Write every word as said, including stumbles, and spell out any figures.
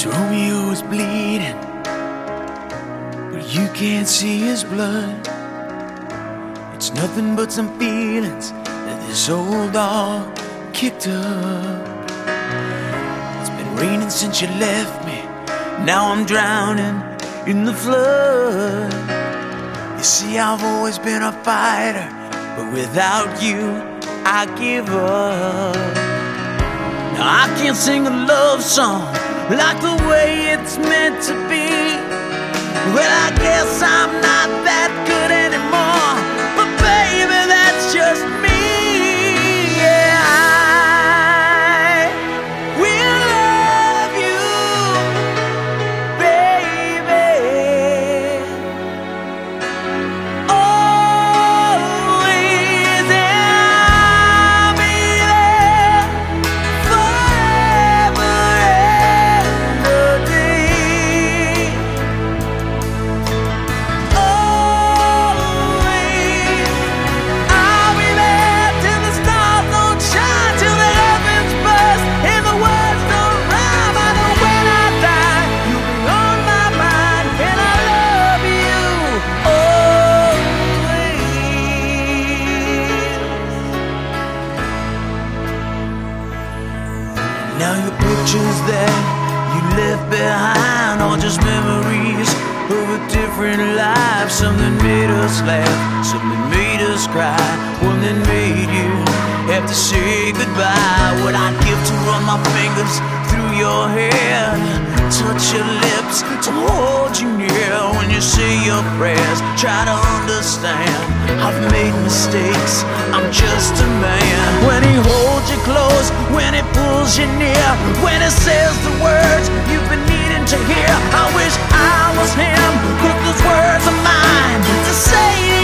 Romeo is bleeding, but you can't see his blood. It's nothing but some feelings that this old dog kicked up. It's been raining since you left me, now I'm drowning in the flood. You see, I've always been a fighter, but without you, I give up. Now I can't sing a love song like the way it's meant to be. Well, I guess I'm not that good anymore, but baby, that's just me. Yeah, I will love you, baby, always, and I'll be there forever. Now your pictures that you left behind are just memories of a different life. Something made us laugh, something made us cry, one that made you have to say goodbye. What I'd give to run my fingers through your hair, touch your lips, to hold you near when you say your prayers. Try to understand, I've made mistakes, I'm just a man. When he holds you close, when he pulls you near, when he says the words you've been needing to hear, I wish I was him, 'cause those words are mine to say to you.